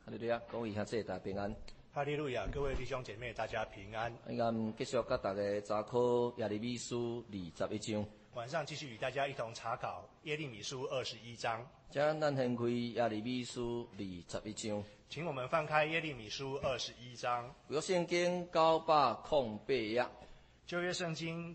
哈利路亚，各位兄弟大家平安。 哈利路亚，各位弟兄姐妹，大家平安。 继续甲大家查考耶利米书21章。 晚上继续与大家一同查考耶利米书21章。 将咱掀开耶利米书21章。 请我们翻开耶利米书21章。 旧约圣经908页。 旧约圣经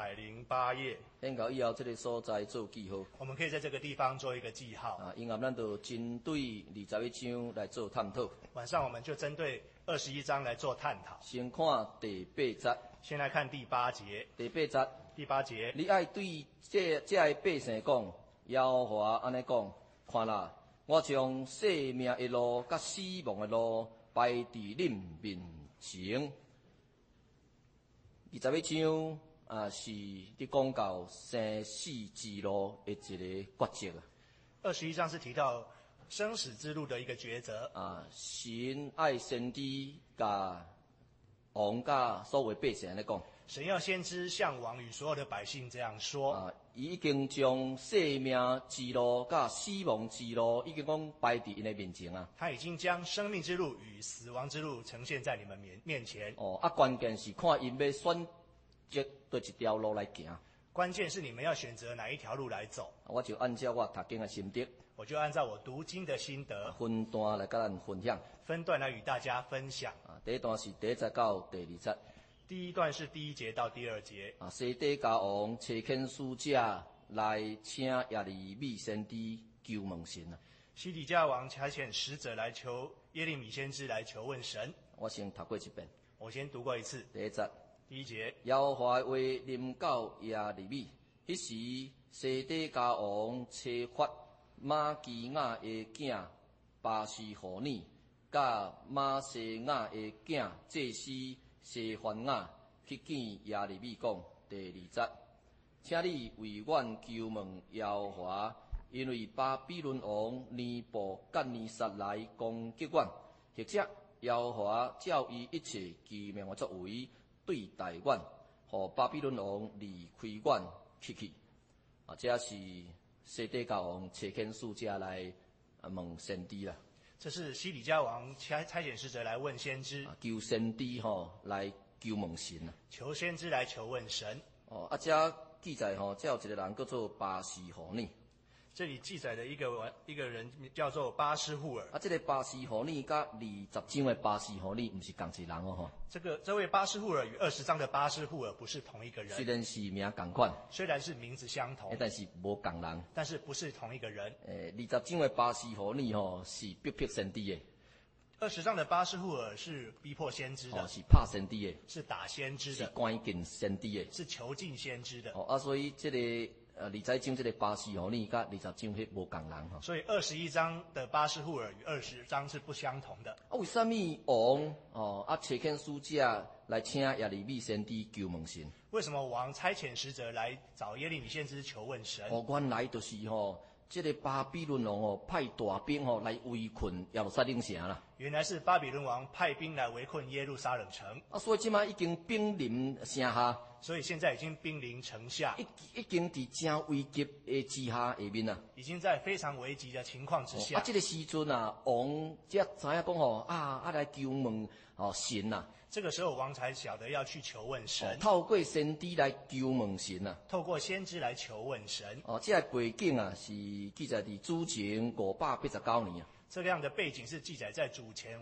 908页。 先到以后这个所在做记号。 我们可以在这个地方做一个记号。 因为咱就针对21章来做探讨。 晚上我们就针对21章来做探讨。 先看第8节。 先来看第8节。 第8节。 第8节。 你爱对这百姓讲，耶和华安尼讲：看啦，我将生命的路甲死亡的路摆伫恁面前。21章是伫讲到生死之路的一个抉择 21章是提到生死之路的一个抉择。 神爱先知甲王甲所有百姓安尼讲。 神要先知向王与所有的百姓这样说。 已经将生命之路甲死亡之路已经讲摆伫因的面前啊。 他已经将生命之路与死亡之路呈现在你们面前。 关键是看因要选择对一条路来行。 关键是你们要选择哪一条路来走。 我就按照我读经的心得， 我就按照我读经的心得， 分段来跟咱分享。 分段来与大家分享。 第一段是第1节到第2节。 第一段是第1节到第2节。 西底家王差遣使者来请耶利米先知求问神啊。 西底家王差遣使者来求耶利米先知来求问神。 我先读过一遍。 我先读过一次。 第1节。 第1节。 耶和华话临到耶利米，迄时西底家王差发马基亚的囝巴西互你，甲马西亚的囝祭司西番雅去见耶利米讲。第2节，请你为阮求问耶和华，因为巴比伦王尼布甲尼撒来攻击阮，或者耶和华照伊一切奇妙的作为对待阮，互巴比伦王离开阮去。这是西底家王差遣使者来问先知啦。这是西底家王差遣使者来问先知， 求先知来求问神啊， 求先知来求问神。 这记载这有一个人叫做巴西互你。 这里记载的一个人叫做巴施户尔。 这个巴西互你甲20章的巴西互你不是同一人哦。 这位巴施户尔与20章的巴施户尔不是同一个人。 虽然是名同款， 虽然是名字相同， 但是无同人。 但是不是同一个人。 20章的巴西互你是逼迫先知的。 20章的巴施户尔是逼迫先知的。 是拍先知的。 是打先知的。 是关进先知的。 是囚禁先知的。 所以这个。20章这个巴西互你，甲20章迄无共人吼。 所以21章的巴施户尔与20章是不相同的。 为什么王差遣使者来请耶利米先知求问神？ 为什么王差遣使者来找耶利米先知求问神？ 原来就是这个巴比伦王派大兵来围困耶路撒冷城啦。 原来是巴比伦王派兵来围困耶路撒冷城。 所以即马已经兵临城下。 所以现在已经兵临城下， 已经伫正危急的之下下面啊， 已经在非常危急的情况之下。 这个时阵王才知影讲来求问神啊。 这个时候王才晓得要去求问神， 透过先知来求问神啊。 透过先知来求问神。 这个背景是记载伫主前589年啊。 这样的背景是记载在主前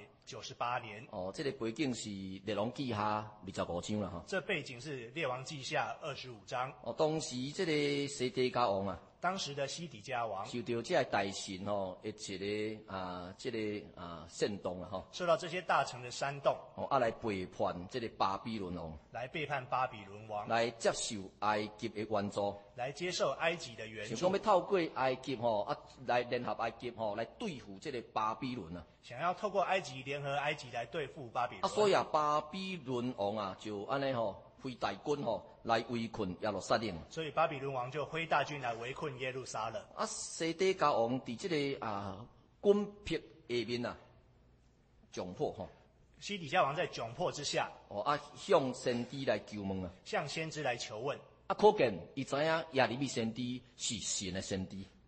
598年。 这个背景是列王记下25章啦。 这背景是列王记下25章。 当时这个西底家王啊。 当时的西底家王受到这个大臣的一个煽动啦受到这些大臣的煽动来背叛这个巴比伦王， 来背叛巴比伦王， 来接受埃及的援助， 来接受埃及的援助， 想要透过埃及来联合埃及来对付这个巴比伦啊， 想要透过埃及联合埃及来对付巴比伦。 所以巴比伦王就安尼挥大军来围困耶路撒冷。 所以巴比伦王就挥大军来围困耶路撒冷。 西底家王伫这个军迫下面窘迫西底家王在窘迫之下， 向先知来求问向先知来求问。 可见伊知影耶利米先知是神的先知。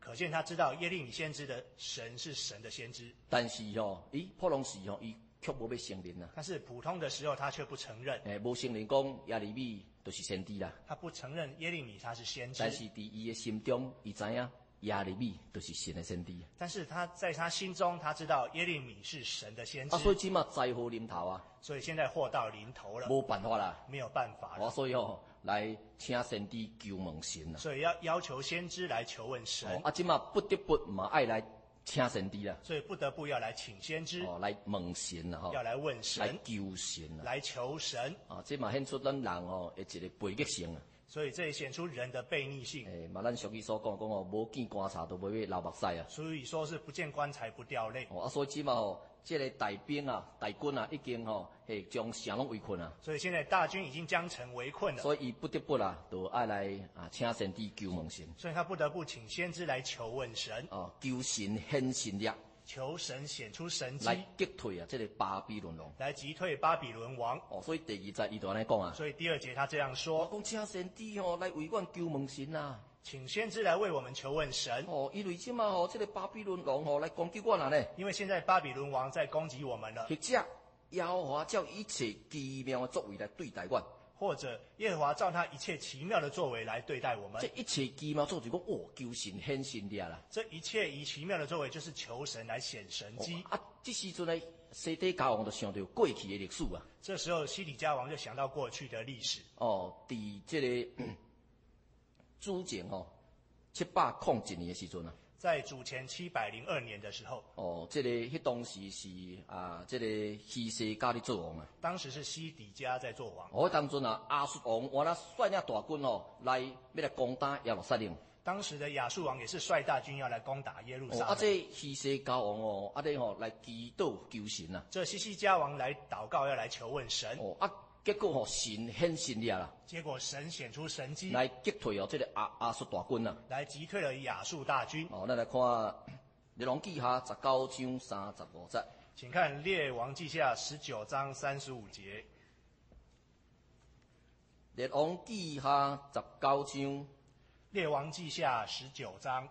可见他知道耶利米先知的神是神的先知。 但是普通时伊却无要承认啊。 但是普通的时候他却不承认， 无承认讲耶利米就是先知啦。 他不承认耶利米他是先知。 但是伫伊的心中，伊知影耶利米就是神的先知。 但是他在他心中，他知道耶利米是神的先知。 所以即马灾祸临头啊， 所以现在祸到临头了， 无办法啦， 没有办法了。 所以来请先知求问神啦。 所以要求先知来求问神。 即马不得不嘛爱来请先知啦。 所以不得不要来请先知， 来问神啦， 要来问神， 来求神啦， 来求神。 即嘛显出咱人的一个背逆性啊。 所以这也显出人的悖逆性。 嘛咱俗语所讲无见棺材都不会流目屎啊。 所以说是不见棺材不掉泪。 所以即嘛这个大兵啊、大军啊，已经将城拢围困啊。 所以现在大军已经将城围困了。 所以伊不得不啦，就爱来请先知求问神。 所以他不得不请先知来求问神。 求神显神力。 求神显出神迹， 来击退这个巴比伦王， 来击退巴比伦王。 所以第二节伊就安尼讲啊。 所以第二节他这样说： 讲请先知来为阮求问神啊， 请先知来为我们求问神。 因为即马这个巴比伦王来攻击我啦呢。 因为现在巴比伦王在攻击我们了。 或者耶和华照一切奇妙的作为来对待阮。 或者耶和华照他一切奇妙的作为来对待我们。 这一切奇妙作为讲求神显神力啦。 这一切以奇妙的作为就是求神来显神迹。 这时阵呢，西底家王就想到过去的历史啊。 这时候西底家王就想到过去的历史。 伫这个主前701年的时阵啊。 在主前702年的时候， 这个迄当时是这个希西家咧做王啊。 当时是西底家在做王。 当阵亚述王原来率领大军来要来攻打耶路撒冷。 当时的亚述王也是率大军要来攻打耶路撒冷。 这希西家王来祈祷求神啊。 这西西家王来祷告要来求问神。 结果神显神力啦。 结果神显出神迹， 来击退这个亚述大军啊。 来击退了亚述大军。 咱来看列王记下19章35节。 请看列王记下19章35节。 列王记下19章。 列王记下19章。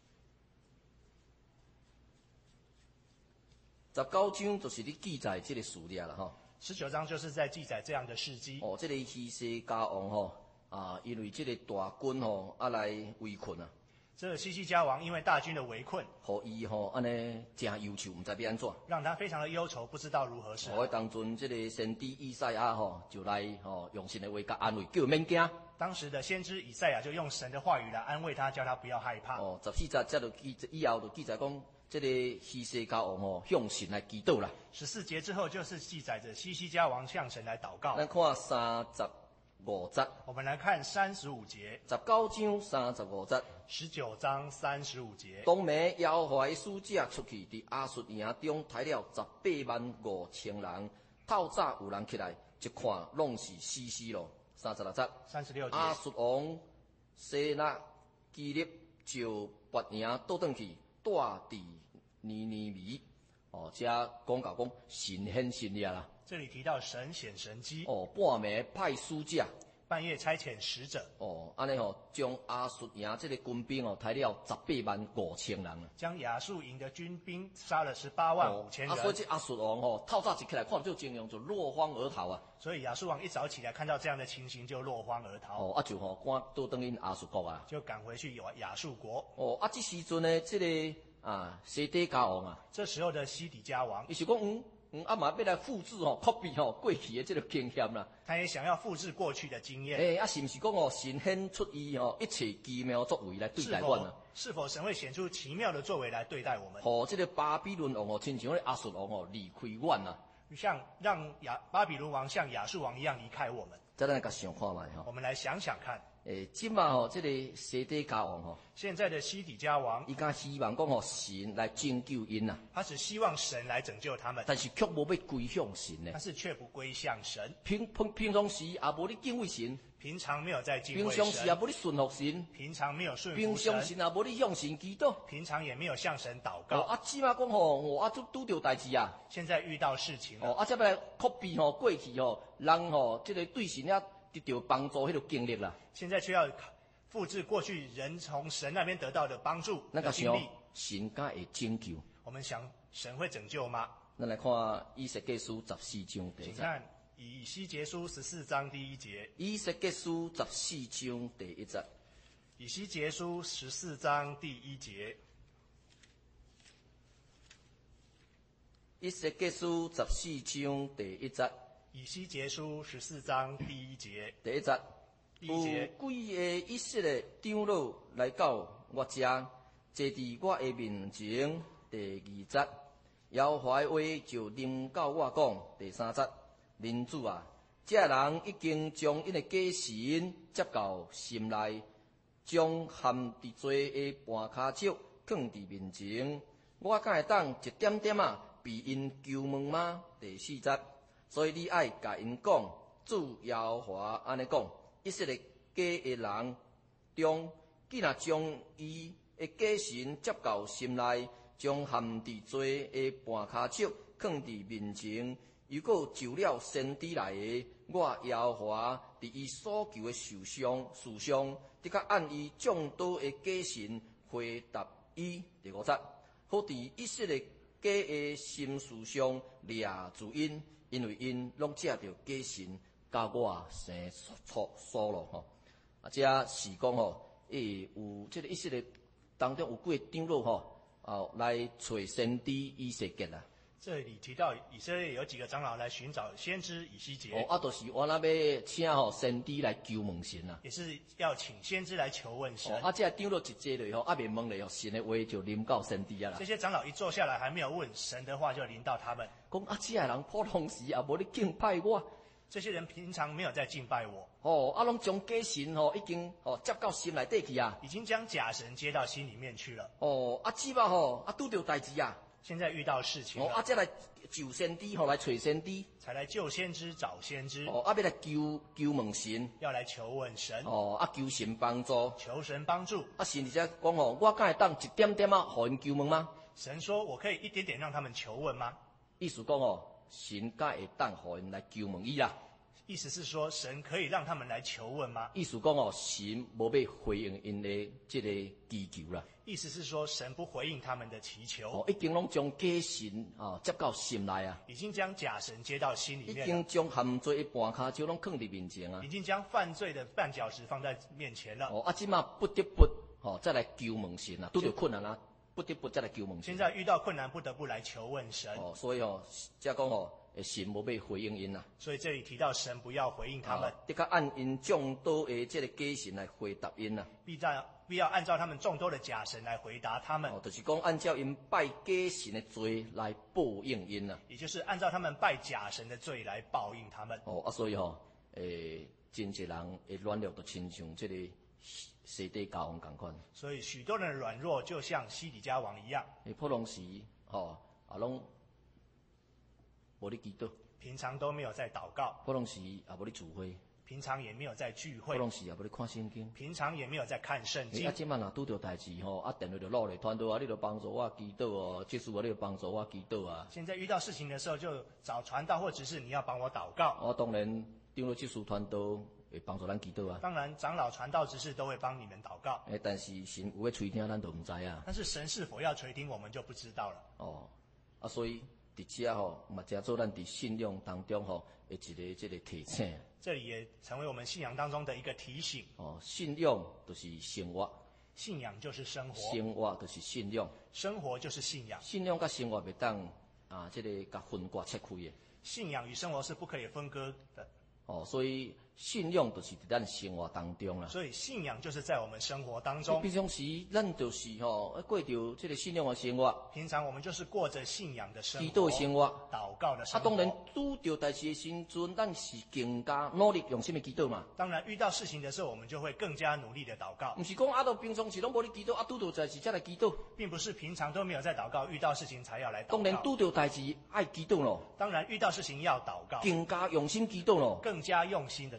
19章就是咧记载这个事例啦 19章就是在记载这样的事迹。 这个希西家王因为这个大军来围困啊。 这西西家王因为大军的围困， 互伊安尼真忧愁，唔知要安怎。 让他非常的忧愁，不知道如何是好。 当阵这个先知以赛亚就来用神的话甲安慰，叫免惊。 当时的先知以赛亚就用神的话语来安慰他，叫他不要害怕。 14节这就以后就记载讲，这个希西家王向神来祈祷啦。 14节之后就是记载着西西家王向神来祷告。 咱看35节。 我们来看35节。 19章35节。 19章35节。 当暝耶和华的使者出去，伫亚述营中杀了185000人。透早有人起来，一看拢是死尸咯。36节。 36节。 亚述王西拿基立就拔营倒转去，住伫尼尼微。这讲到讲神显神力啦。 这里提到神显神迹。 半暝派使者。 半夜差遣使者。 安尼将亚述营这个军兵杀了185000人。 将亚述营的军兵杀了185000人。 所以这亚述王透早一起来看这个情形，就落荒而逃啊。 所以亚述王一早起来看到这样的情形，就落荒而逃。 就赶倒转因亚述国啊。 就赶回去亚述国。 这时阵呢，这个西底家王啊。 这时候的西底家王， 伊是讲嘛要来复制copy 过去的这个经验啦。 他也想要复制过去的经验。 是不是讲神显出伊一切奇妙作为来对待阮啊？ 是否神会显出奇妙的作为来对待我们？ 这个巴比伦王亲像亚述王离开阮啊。 像让巴比伦王像亚述王一样离开我们。 再来甲想看卖我们来想想看。 即马这个西底家王现在的西底家王， 伊敢希望讲神来拯救因呐。 他只希望神来拯救他们， 但是却无要归向神呢。 但是却不归向神。 平常时也无咧敬畏神， 平常没有在敬畏神。 平常时也无咧顺服神， 平常没有顺服神。平常时也无咧向神祈祷， 平常也没有向神祷告。 即马讲就拄着代志啊。 现在遇到事情了。 再要来 copy 过去人这个对神得到帮助迄个经历啦。 现在却要复制过去人从神那边得到的帮助咱甲想的经历。 神敢会拯救？ 我们想神会拯救吗？ 咱来看以西结书14章第一节。 请看以西结书14章第1节。 以西结书14章第1节。 以西结书14章第1节。 以西结书14章第1节。 以西结书14章第1节。 第1节。 第1节。 有几个以色列长老来到我遮，坐伫我的面前。第2节。耶和华的话就临到我讲。第3节。人主啊，这人已经将因的假神接到心内，将含伫罪的絆骹石放伫面前。我敢会当一点点被因求问吗？第4节。所以你爱甲因讲，主耶和华安尼讲：以色列假的人中，既若将伊的假神接到心内，将含伫罪的絆骹石放伫面前，如果就了先知来的，我耶和华伫伊所求的事上，得较按伊众多的假神回答伊。第5节。好伫以色列假的心事上掠住因，因为因拢借着假神，甲我生疏咯吼。这是讲吼，有这个以色列当中有几个长老吼，来找先知以西结啦。 这里提到以色列有几个长老来寻找先知以西结。 就是我那要请先知来求问神啦。 也是要请先知来求问神。 这长老一坐落未问咧神的话就临到先知啊啦。 这些长老一坐下来，还没有问神的话，就临到他们。 讲这个人普通时也无咧敬拜我。 这些人平常没有在敬拜我。 拢将假神已经接到心内底去啊。 已经将假神接到心里面去了。 即摆拄着代志啊。 现在遇到事情了。 再来救先知来找先知。 才来救先知找先知。 要来求问神。 要来求问神。 求神帮助。 求神帮助。 神而且讲我敢会当一点点互因求问吗？ 神说我可以一点点让他们求问吗？ 意思讲神敢会当互因来求问伊啦。 意思是说神可以让他们来求问吗？ 意思讲神无要回应因的这个祈求啦。 意思是说神不回应他们的祈求。 已经拢将假神接到心内啊。 已经将假神接到心里面了。 已经将含罪的絆骹石拢放伫面前啊。 已经将犯罪的绊脚石放在面前了。 即马不得不再来求问神啊，拄着困难啊，不得不再来求问神。 现在遇到困难，不得不来求问神。 所以才讲神无要回应因啦。 所以这里提到神不要回应他们。 得较按因众多的这个假神来回答因啦。 必要按照他们众多的假神来回答他们。 就是讲按照因拜假神的罪来报应因啦。 也就是按照他们拜假神的罪来报应他们。 所以真侪人会软弱，就亲像这个西底家王同款。 所以许多人的软弱就像西底家王一样。 普通时拢无咧祈祷， 平常都没有在祷告。 普通时也无咧聚会， 平常也没有在聚会。 普通时也无咧看圣经， 平常也没有在看圣经。 即摆若拄着代志电话就落来，团队你就帮助我祈祷技术你就帮助我祈祷啊。 现在遇到事情的时候，就找传道或执事，你要帮我祷告。 当然长老技术团队会帮助咱祈祷啊。 当然，长老、传道、执事都会帮你们祷告。 但是神有要垂听，咱就唔知啊。 但是神是否要垂听，我们就不知道了。 所以伫遮嘛真做咱伫信仰当中的一个这个提醒。 这里也成为我们信仰当中的一个提醒。 信仰就是生活， 信仰就是生活， 生活就是信仰， 生活就是信仰。 信仰甲生活袂当这个甲分割切开的。 信仰与生活是不可以分割的。 所以信仰就是伫咱生活当中啦。 所以信仰就是在我们生活当中。 平常时咱就是过着这个信仰的生活。 平常我们就是过着信仰的生活， 祈祷的生活， 祷告的生活。 当然拄着代志的时阵，咱是更加努力用心的祈祷嘛。 当然遇到事情的时候，我们就会更加努力的祷告。 不是讲到平常时拢无咧祈祷，拄着代志才来祈祷， 并不是平常都没有在祷告，遇到事情才要来祷告。 当然拄着代志爱祈祷咯。 当然遇到事情要祷告， 更加用心祈祷咯。 更加用心的祷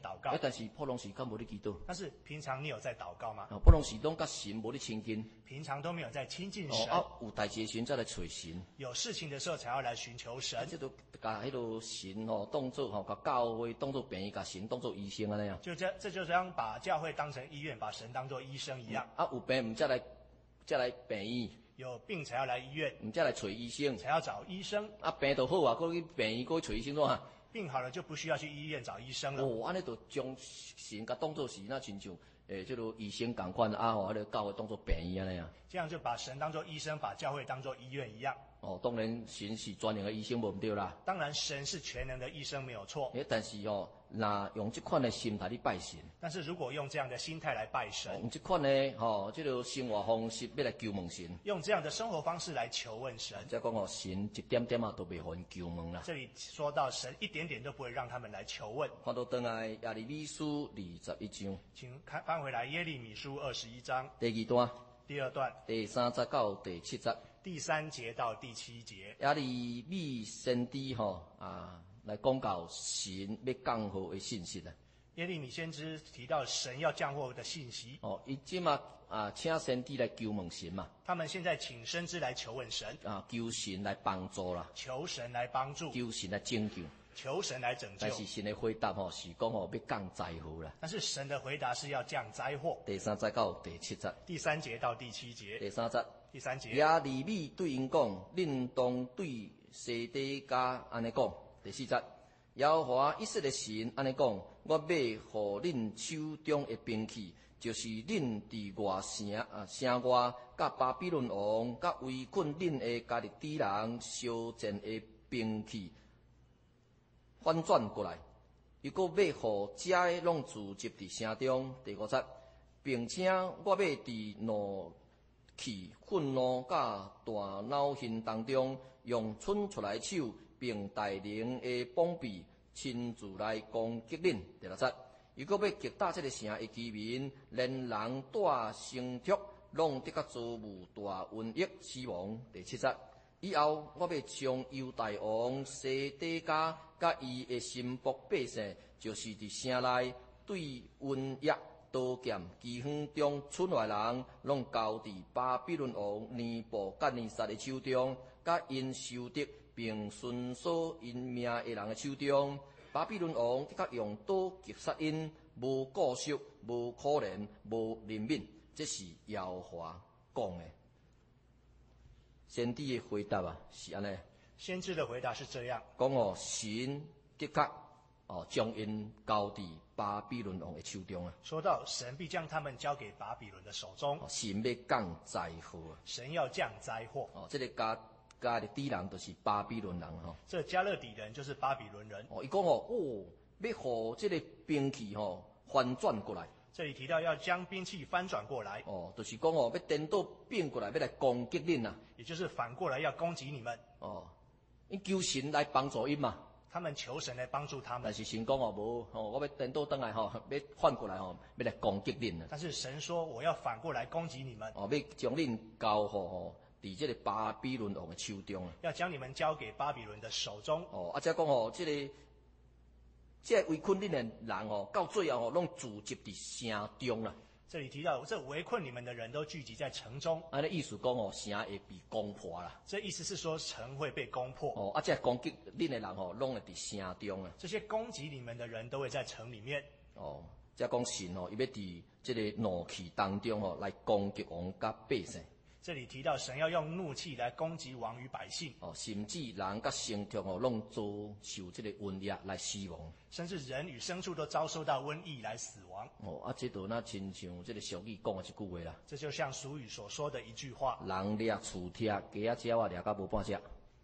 祷告。 但是普通时间无咧祈祷， 但是平常你有在祷告吗？ 普通时拢甲神无咧亲近， 平常都没有在亲近神。 有代志的时阵才来找神， 有事情的时候才要来寻求神。 这都甲迄个神当作甲教会当作病院，甲神当作医生安尼啊。 这就像把教会当成医院，把神当作医生一样。 有病唔才来病院。 有病才要来医院， 唔才来找医生， 才要找医生。 病就好啊，搁去病院搁去找医生怎啊？ 病好了就不需要去医院找医生了。 安尼就将神甲当作是那亲像这个医生共款迄个教会当作病院安尼啊。 这样就把神当作医生，把教会当作医院一样。 当然神是全能的医生无毋对啦。 当然神是全能的医生没有错。 但是若用这款的心态去拜神， 但是如果用这样的心态来拜神， 用这款的这个生活方式要来求问神， 用这样的生活方式来求问神， 再讲神一点点都袂互因求问啦。 这里说到神一点点都不会让他们来求问。 看到转来耶利米书21章， 请翻回来耶利米书21章第2段， 第2段第3节到第7节。 第3节到第7节， 耶利米先知来讲到神要降祸的信息啊。 耶利米先知提到神要降祸的信息。 伊即马请先知来求问神嘛。 他们现在请先知来求问神。 求神来帮助啦。 求神来帮助。 求神来拯救。 求神来拯救。 但是神的回答是讲要降灾祸啦。 但是神的回答是要降灾祸。 第3节到第7节。 第3节到第7节。 第3节。 第3节。 耶利米对因讲，恁当对西底家安尼讲。第4节。耶和华以色列神安尼讲，我要互恁手中的兵器，就是恁伫外城外，甲巴比伦王，甲围困恁的加利底人相战的兵器，反转过来。又搁要互遮的拢聚集伫城中。第5节，并且我要伫怒气、愤怒甲大恼恨当中，用伸出来手，并带领的膀臂亲自来攻击恁。第6节，又搁要击打这个城的居民，连人带牲畜，拢得甲遭遇大瘟疫死亡。第7节，以后我要将犹大王西底家甲伊的新仆百姓，就是伫城内对瘟疫、刀剑、饥荒中出来人，拢交伫巴比伦王尼布甲尼撒的手中，甲因受敌并顺索因命的人的手中。巴比伦王得甲用刀击杀因，无顾惜，无可怜，无怜悯。这是耶和华讲的。先知的回答是安尼。 先知的回答是这样： 讲神的确将因交伫巴比伦王的手中啊。 说到神必将他们交给巴比伦的手中。 神要降灾祸啊。 神要降灾祸。 这个加利底人就是巴比伦人这加勒底人就是巴比伦人。 伊讲要互这个兵器翻转过来。 这里提到要将兵器翻转过来。 就是讲要颠倒变过来，要来攻击恁啊。也就是反过来要攻击你们。 因求神来帮助因嘛。 他们求神来帮助他们。 但是神讲无，我要颠倒转来要反过来要来攻击恁啊。 但是神说我要反过来攻击你们。 要将恁交互伫这个巴比伦王的手中啊。 要将你们交给巴比伦的手中。 再讲这个围困恁的人到最后拢聚集伫城中啦。 这里提到这围困你们的人都聚集在城中。 安尼意思讲城会被攻破啦。 这意思是说城会被攻破。 这攻击恁的人拢会伫城中啊。 这些攻击你们的人都会在城里面。 这讲神伊要伫这个怒气当中来攻击王甲百姓。 这里提到神要用怒气来攻击王与百姓。 甚至人甲牲畜拢遭受这个瘟疫来死亡。 甚至人与牲畜都遭受到瘟疫来死亡。 这就那亲像这个俗语讲的一句话啦。 这就像俗语所说的一句话： 人掠厝拆，鸡仔鸟掠到无半只，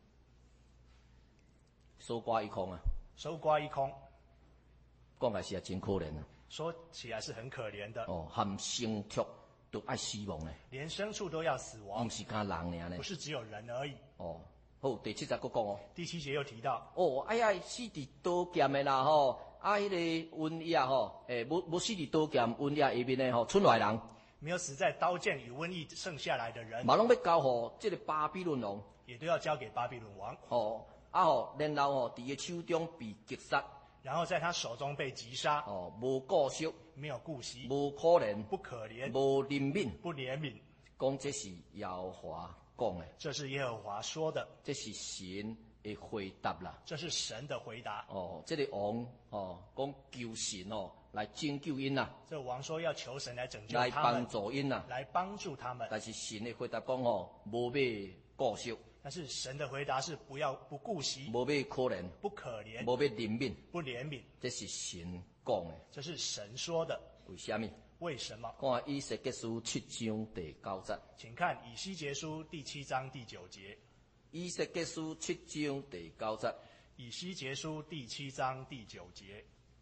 守寡一空啊。 守寡一空， 讲来是真可怜啊。 说起来是很可怜的。 含牲畜都爱死亡呢。 连牲畜都要死亡。 不是干人尔呢。 不是只有人而已。 好，第7节佫讲第7节又提到。 哎呀，死伫刀剑的啦迄个瘟疫无死伫刀剑瘟疫下面的村外人。 没有死在刀剑与瘟疫剩下来的人。 嘛拢要交互这个巴比伦王。 也都要交给巴比伦王。 然后伫伊手中被击杀。 然后在他手中被击杀， 无顾惜， 没有顾惜， 无可怜， 不可怜， 无怜悯， 不怜悯。 讲这是耶和华讲的， 这是耶和华说的， 这是神的回答啦。 这是神的回答。 这个王讲求神来拯救因啦， 这王说要求神来拯救来帮他们， 助因啦。 来帮助他们。 但是神的回答讲无要顾惜， 但是神的回答是不顾惜， 无要可怜， 不可怜， 无要怜悯， 不怜悯。 这是神讲的。 这是神说的。 为什么？ 为什么？ 看以西结书7章第9节。 请看以西结书第7章第9节。 以西结书7章第9节。 以西结书第7章第9节。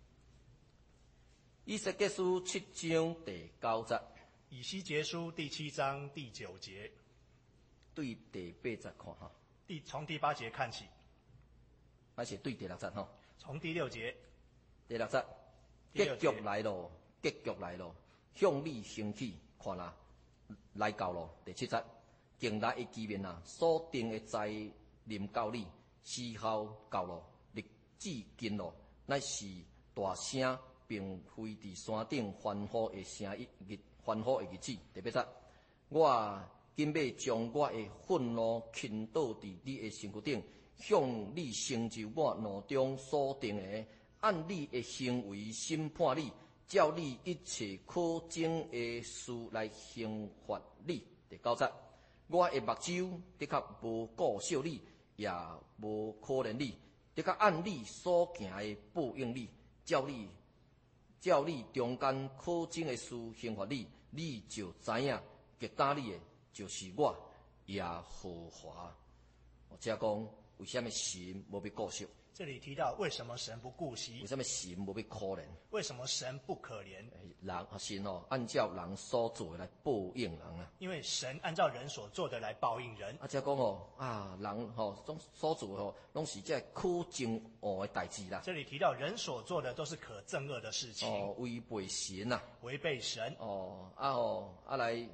以西结书7章第9节。 以西结书第7章第9节。 对第8节看哈。 从第8节看起。 还是对第6节哈。 从第6节。 第6节。结局来咯，结局来咯，向你兴起，看啦，来到咯。第7节。近来的机面啊，所定的灾临到你，时候到咯，日子近咯，乃是大声并飞伫山顶欢呼的声日，欢呼的日子。第8节，我今要将我的愤怒倾倒伫你的身躯顶，向你成就我脑中所定的，按你的行为审判你，照你一切可憎的事来刑罚你。第9节。我的目睭的确无顾惜你，也无可怜你，的确按你所行的报应你，照你中间可憎的事刑罚你，你就知影击打你的就是我耶和华。这讲为什么神无要顾惜？ 这里提到为什么神不顾惜？ 为什么神无要可怜？ 为什么神不可怜？ 神按照人所做的来报应人啊。 因为神按照人所做的来报应人。 这讲人所做的拢是这可憎恶的代志啦。 这里提到人所做的都是可憎恶的事情。 违背神啊。 违背神。 来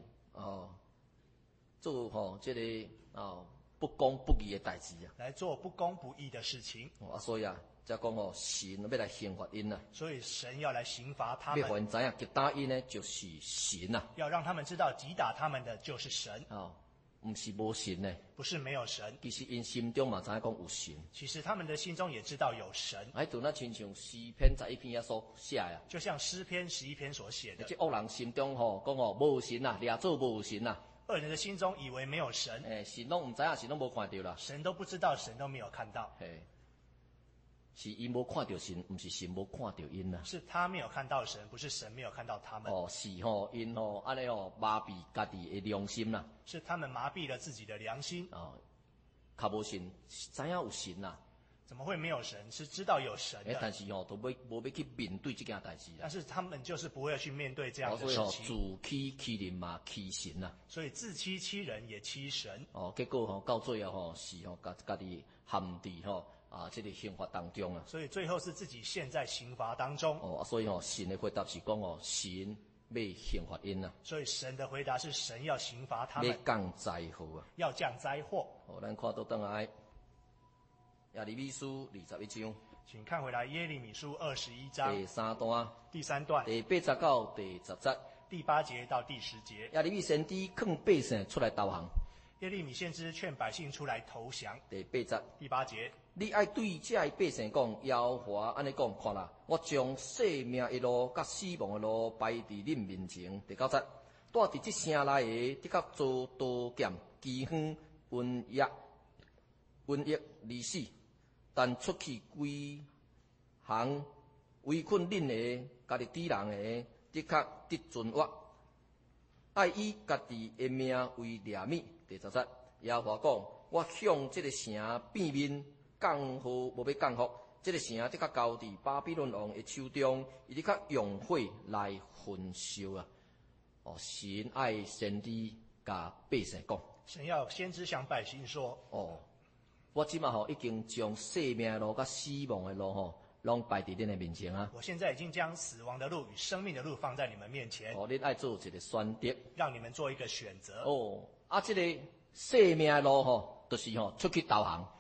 做这个不公不义的代志啊， 来做不公不义的事情。 所以才讲神要来刑罚因啊。 所以神要来刑罚他们。 要让因知影击打因呢，就是神啊。 要让他们知道击打他们的就是神。 不是无神呢。 不是没有神。 其实因心中嘛知影讲有神。 其实他们的心中也知道有神。 就那亲像诗篇11篇所写啊。 就像诗篇11篇所写的。 这恶人心中讲无神啊，掠做无神啊。 恶人的心中以为没有神， 神拢唔知影，神拢无看到啦。 神都不知道，神都没有看到。 是因无看到神，不是神无看到因啦。 是他没有看到神，不是神没有看到他们。 是因安尼麻痹家己的良心啦。 是他们麻痹了自己的良心。 较无神，知影有神啦。 怎么会没有神？是知道有神的。 但是都无要去面对这件代志啦。 但是他们就是不会去面对这样的事情。 所以自欺欺人嘛，欺神啦。 所以自欺欺人也欺神。 结果到最后是家己陷伫这个刑罚当中啊。 所以最后是自己陷在刑罚当中。 所以神的回答是讲神要刑罚因啊。 所以神的回答是神要刑罚他们。 要降灾祸啊。 要降灾祸。 咱看倒转来。耶利米书21章， 请看回来耶利米书21章第3段， 第3段第8节到第10节， 第8节到第10节。 耶利米先知劝百姓出来投降。 耶利米先知劝百姓出来投降。 第8节， 第8节， 你爱对这些百姓讲，耶和华安尼讲，看啦，我将生命的路甲死亡的路摆伫恁面前。第9节，带伫这城内的，的确遭刀剑、饥荒、瘟疫而死。但出去归行围困恁的家己敌人的，的确得存活。爱以家己的命为掠物。第10节，耶和华讲：我向这个城变面，降祸无要降福。这个城的确交伫巴比伦王的手中，伊的确用火来焚烧啊！神爱先知甲百姓讲， 神要先知向百姓说： 我即马已经将生命的路甲死亡的路拢摆伫恁的面前啊！ 我现在已经将死亡的路与生命的路放在你们面前。 恁爱做一个选择， 让你们做一个选择。 这个生命的路就是出去投降。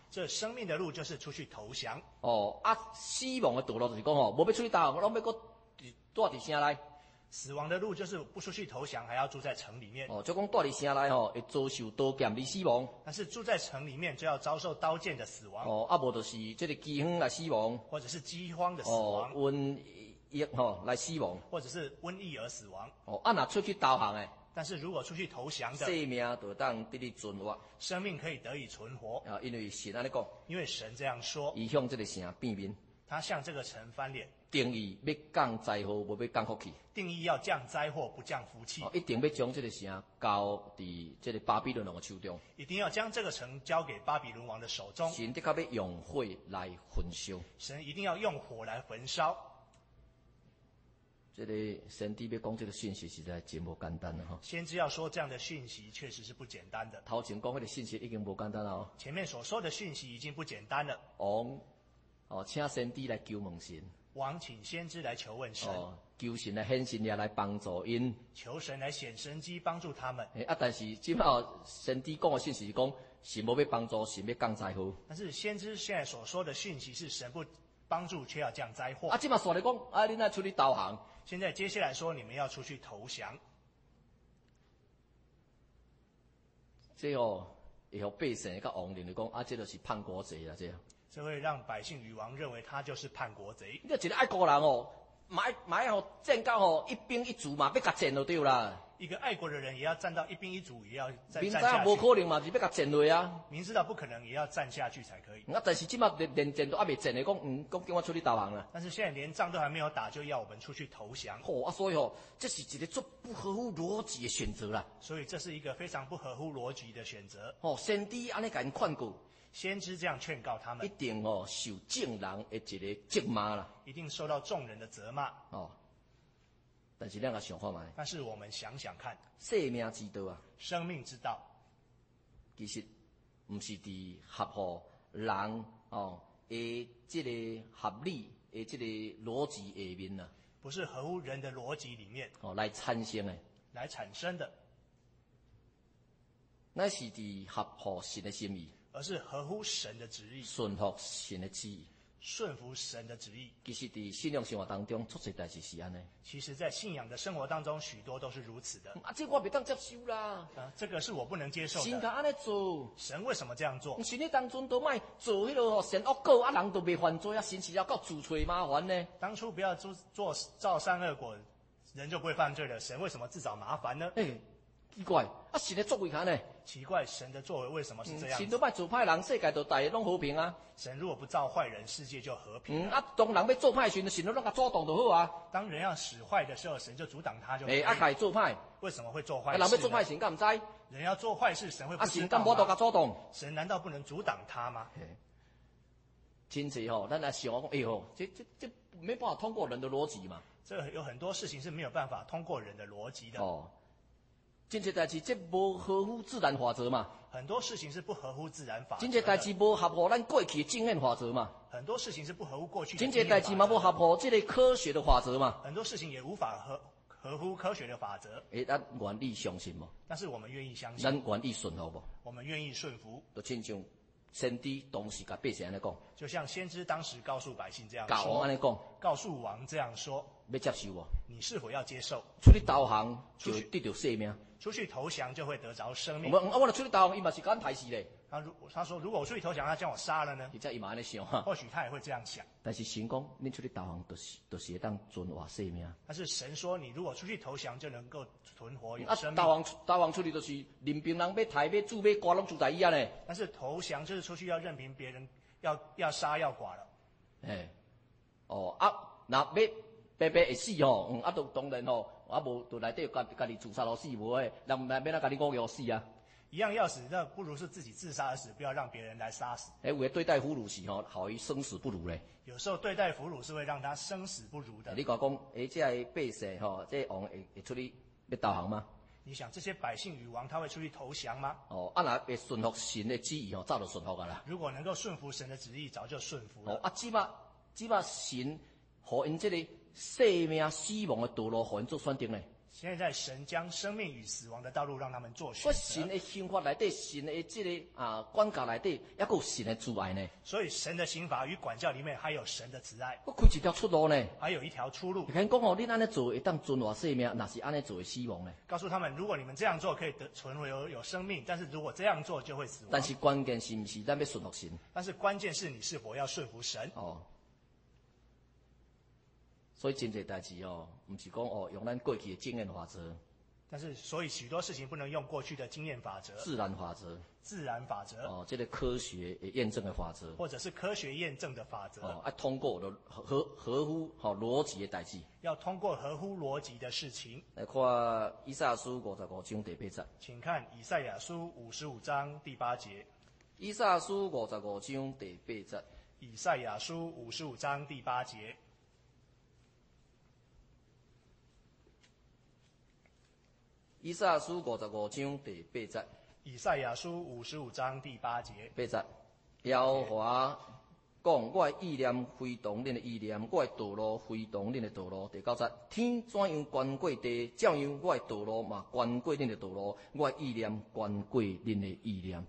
这生命的路就是出去投降。 死亡的道路就是讲无要出去投降，拢要搁住伫城内。 死亡的路就是不出去投降，还要住在城里面。 就讲住伫城内会遭受刀剑而死亡。 但是住在城里面就要遭受刀剑的死亡。 无就是这个饥荒来死亡， 或者是饥荒的死亡。 瘟疫来死亡， 或者是瘟疫而死亡。 若出去投降的， 但是如果出去投降的， 性命就当得以存活， 生命可以得以存活。 因为神安尼讲， 因为神这样说， 伊向这个城变面， 他向这个城翻脸， 定义要降灾祸，无要降福气。 定义要降灾祸，不降福气。 一定要将这个城交伫这个巴比伦王的手中。 一定要将这个城交给巴比伦王的手中。 神的确要用火来焚烧。 神一定要用火来焚烧。 这个先知要讲这个信息实在真无简单了哈。 先知要说这样的讯息确实是不简单的。 头前讲那个信息已经无简单了哦。 前面所说的讯息已经不简单了。 王请先知来求问神。 王请先知来求问神。 求神来显神也来帮助因。 求神来显神机帮助他们。 但是即摆先知讲的信息是讲神无要帮助，神要降灾祸。 但是先知现在所说的讯息是神不帮助，却要降灾祸。 即摆说来讲，你若出去投降。 现在接下来说你们要出去投降。 这会互百姓甲王认为讲，这就是叛国贼啦， 这会让百姓与王认为他就是叛国贼。 你一个爱国人买战到一兵一卒嘛，要甲战就对啦。 一个爱国的人也要站到一兵一卒，也要再明站下去。 知无可能嘛，是要甲战落啊。 明知道不可能，也要站下去才可以。 但是即摆连战都还未战的，讲叫我出去投降啦。 但是现在连仗都还没有打，就要我们出去投降。 所以这是一个足不合乎逻辑的选择啦。 所以这是一个非常不合乎逻辑的选择。 先知安尼甲因劝告。 先知这样劝告他们， 一定受众人的一个责骂啦， 一定受到众人的责骂。 但是咱个想看卖， 但是我们想想看， 生命之道啊， 生命之道， 其实不是伫合乎人的这个合理的这个逻辑下面呐， 不是合乎人的逻辑里面来产生的， 来产生的， 那是伫合乎神的心意。 而是合乎神的旨意， 顺服神的旨意， 顺服神的旨意。 其实伫信仰生活当中，出侪代志是安尼。 其实，在信仰的生活当中，许多都是如此的。 这我袂当接受啦。 这个是我不能接受的。 神甲安尼做， 神为什么这样做？ 神咧当初都莫做迄个善恶果，人都袂犯罪啊，神是要到自找麻烦呢。 当初不要做造善恶果，人就不会犯罪了。神为什么自找麻烦呢？ 奇怪，神的作为安尼？ 奇怪，神的作为为什么是这样？ 神都莫做歹人，世界就大家拢和平啊。 神如果不造坏人，世界就和平。 当人要做歹时，神都让他阻挡就好啊。 当人要使坏的时候，神就阻挡他就好。 家做歹， 为什么会做坏事？ 人要做坏事，敢唔知？ 人要做坏事，神会不知道吗？ 神敢无都甲阻挡？ 神难道不能阻挡他吗？ 真是咱来想讲，这没办法通过人的逻辑嘛。 这有很多事情是没有办法通过人的逻辑的。 真侪代志，这无合乎自然法则嘛。 很多事情是不合乎自然法则的。 真侪代志无合乎咱过去的经验法则嘛。 很多事情是不合乎过去的真侪代志嘛无合乎这个科学的法则嘛。 很多事情也无法合乎科学的法则。 咱愿意相信无？ 但是我们愿意相信。 咱愿意顺服无？ 我们愿意顺服。 就亲像先知当时甲百姓安尼讲， 就像先知当时告诉百姓这样说，教王安尼讲， 告诉王这样说， 要接受无？ 你是否要接受？ 出去投降就会得到生命。 出去投降就会得着生命。 我出去投降，伊嘛是甲咱刣死咧。 他说，如果我出去投降，他将我杀了呢？ 伊才伊嘛安尼想。 或许他也会这样想。 但是神讲，你出去投降，就是会当存活生命。 但是神说，你如果出去投降，就能够存活有生命。 投降出去就是任凭人要刣要煮要刮，拢住在伊安尼。 但是投降就是出去要任凭别人要杀要剐了。 那白会死都当然无就内底家己自杀而死，无人免甲你恶死啊。 一样要死，那不如是自己自杀而死，不要让别人来杀死。 有的对待俘虏是好于生死不如咧。 有时候对待俘虏是会让他生死不如的。 你讲这百姓这王会出去要投降吗？ 你想这些百姓与王他会出去投降吗？ 若会顺服神的旨意早就顺服啦。 如果能够顺服神的旨意，早就顺服了。 即马神互因这个生命死亡的道路，互因做选择呢？ 现在神将生命与死亡的道路让他们做选我择神，的刑法内底，神的这个管教内底，还有神的慈爱呢。 所以神的刑罚与管教里面还有神的慈爱， 我开一条出路呢。 还有一条出路你。看讲哦，恁安尼做会当存活生命，若是安尼做会死亡呢？ 告诉他们，如果你们这样做可以存活有生命，但是如果这样做就会死亡。 但是关键是毋是咱要顺服神？ 但是关键是你是否要顺服神。 哦，所以真侪代志哦，毋是讲哦用咱过去的经验法则、 但是所以许多事情不能用过去的经验法则、 自然法则自然法则， 哦，这个科学的验证的法则或者是科学验证的法则， 哦，通过合乎逻辑的代志。 要通过合乎逻辑的事情。 来看以赛亚书55章第8节。 请看以赛亚书55章第8节。 以赛亚书55章第8节。 以赛亚书55章第8节。 以赛亚书55章第8节。 以赛亚书55章第8节。 8节，耶和华讲：我的意念非同恁的意念，我的道路非同恁的道路。第9节，天怎样悬过地，照样我的道路嘛悬过恁的道路，我的意念悬过恁的意念。